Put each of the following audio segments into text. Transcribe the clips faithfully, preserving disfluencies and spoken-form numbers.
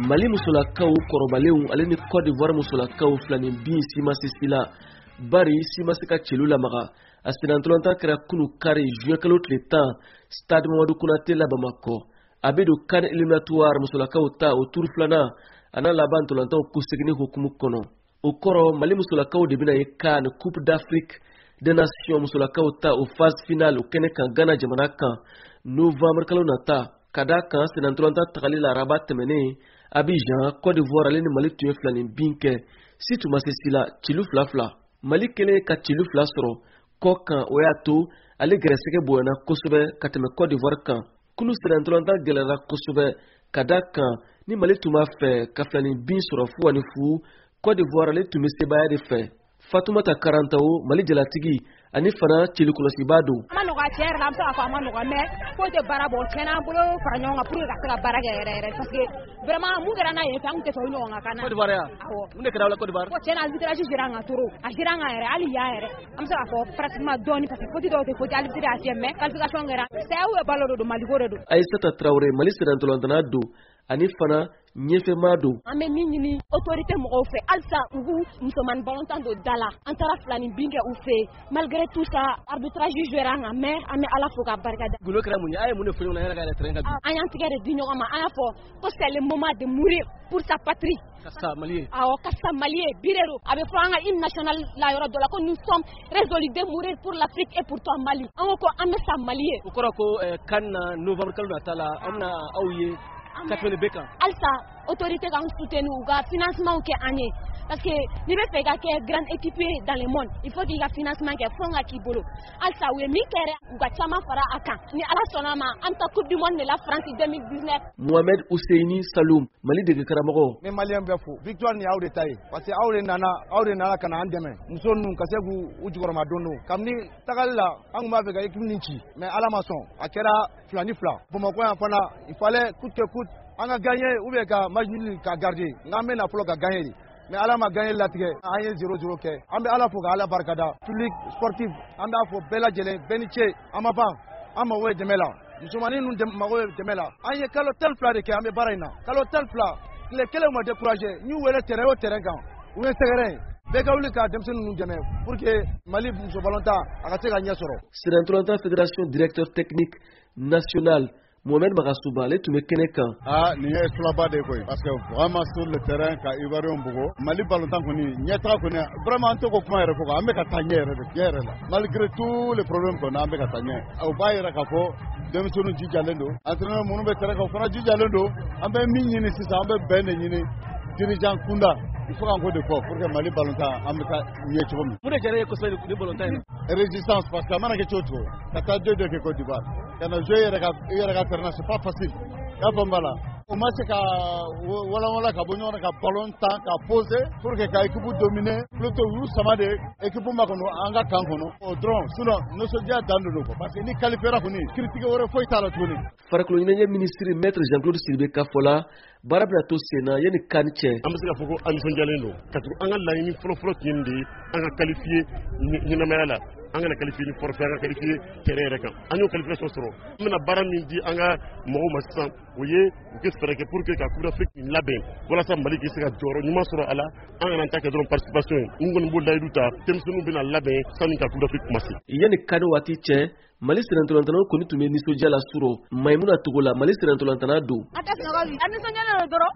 Mali musolakaw korobalenw ale ni Côte d'Ivoire musolakaw flanin bin simasisila bari simasika chelula maga asinantolanta kera kunu kare juin kalo tletan stade Mamadou Konaté la Bamako abedo kan éliminatoire musolakaw ta autour flana ana laban tolanta kusegini hukumu kono okoro Mali musolakaw de bina kan Coupe d'Afrique des Nations musolakaw ta au phase finale au kene kan Ghana jamana kan novembre kalo nata kada kan sinantolanta takali la Rabat temene Abidjan Côte d'Ivoire ale ni Mali tuye flanin binke situ masisila chilu flafla Mali kele ka chilu fla soro kokan oyato ale greseke boyana kosobe kateme Côte d'Ivoire kan kunu sinantolanta gelera kosobe kada kan ni Mali tuma fe ka flanin bin soro fu ani fu Côte d'Ivoire ale tume sebaya de fe Fatoumata Karantao Mali jalatigi ani fana chilu kolosibado amano ga cher la amsa fa amano ga me ko te barabo tena bolo faranyo nga pour ka baraga ere ere parce que vraiment mu gara na yeta mu te so nyonga kana Côte d'Ivoire ya mu ne kada la Côte d'Ivoire ko tena zikira ji jiranga turu a jiranga ere ali ya ere amsa fa pratiquement doni parce que ko ti do te ko ti ali tira asieme qualification ngara c'est où e ballo do Mali gore do Aïssata Traoré Mali sedantolantana do ani fana nyefe mado ame minini autorité mo fait alsa ngu musoman balontan do dala antara flani binge ou fait malgré tout ça arbitrage joueranga mais ame ala foka barkada gulo kra munya ay mun fo na yara ga terrain ga ayan tigere dinyo ma aya fo parce que le moment de mourir pour sa patrie kassa malien ah kassa malien birero avec franga hymne national la yoro de la que nous sommes résolus de mourir pour l'Afrique et pour toi Mali anko ame sa malien ko ko kan novembre kaluna tala amna awye katwele beka alsa autorité ga soutenu ga financement ke anye parce que ni be fega ke grande équipe dans le monde il faut qu'il y a financement ke fonga ki bolo alsa we mi kere ga chama fara aka ni ala sonama anta coupe du monde de la France deux mille dix-neuf Mohamed Ousseini Saloum Mali de Karamago mais malien be fo victoire ni awde tay parce que awre nana awre nana kana andeme musonu kasegu ujugoroma dono kamni tagalla anguma vega équipe ninchi mais ala mason akera flani fla bomo ko fana il fallait coûte que coûte on a gagné ou bien ka majuli ka garder ngamé na polo ka gagner mais ala ma gagner latige anye zéro zéro ke ambe ala fo ala barkada public sportif anda fo bela jele beniche amapa ama we demela musumani nun dem ma we demela anye kalo tel plat de ke ambe baraina kalo tel plat les kele mo décourager ñu wéré terrain au terrain kan ou un terrain Bekawli ka demsen nu jeme pour que Mali muso balonta aka te ga nyasoro Sinantolanta fédération directeur technique national Mohamed Magasuba le tume keneka ah ni esplaba de koy parce que vraiment sur le terrain ka Ivoirian bugo Mali balontan koni nyata koni vraiment to ko kuma yere ko ambe ka tanyere de yere la malgré tous les problèmes qu'on a ambe ka tanyere au bayira ka ko dem sunu jijalendo entraîneur monu be terrain ka fana jijalendo ambe minni ni sisa ambe bene ni dirigeant kunda il faut encore de quoi pour que Mali balontan ambe ka nyechom mu de jere ko so de balontan résistance parce que amana ke chocho kata deux de Côte d'Ivoire kana jouer rega rega terrain c'est pas facile ya bombala o match ka wala wala ka bonyo ka ballon temps ka poser pour que ka équipe dominer plutôt vous sama de équipe makono anga kankono o drone sinon no so dia dando ko parce que ni qualifiera ko ni critique wore foi tala tuni faraklo ni ministre maître Jean-Claude Sidibé Kafola barabla to sena yeni kanche amsika foko amson jalendo katu anga la ni flo flo nyindi anga qualifier ni na mala anga na qualifier ni forfait anga qualifier terrain rek anyo qualification soro mena barami di anga mo masan oye ke fere que pour que ka coupe d'Afrique ni labe wala sa Mali ki sika joro ni masoro ala anga na take don participation ngon bo dayduta temsunu bina labe sani ka coupe d'Afrique masi yeni kanu wati che Mali sinantolantana koni tume niso jala suro Maimuna Togola Mali sinantolantana do atas ngobi anu sonjana no doro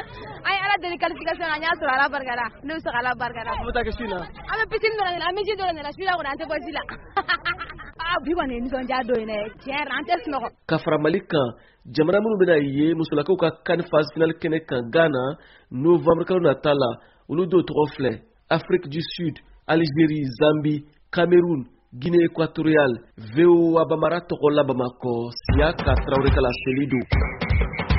ay ala de qualification anya sura ala bargara no sura ala bargara muta ke sina ame pitin do na ame jido na sila ko ante bozila ah bi wane ni sonja do ne tier antes no Kafra Malika jamana munu bena ye musulaka ka kan phase finale kene kan Ghana novembre kalo natala ulu do trofle Afrique du Sud Algérie Zambie Cameroun Guinée équatoriale V O Abamara Tokola Bamako Siaka Traoré Kala Selido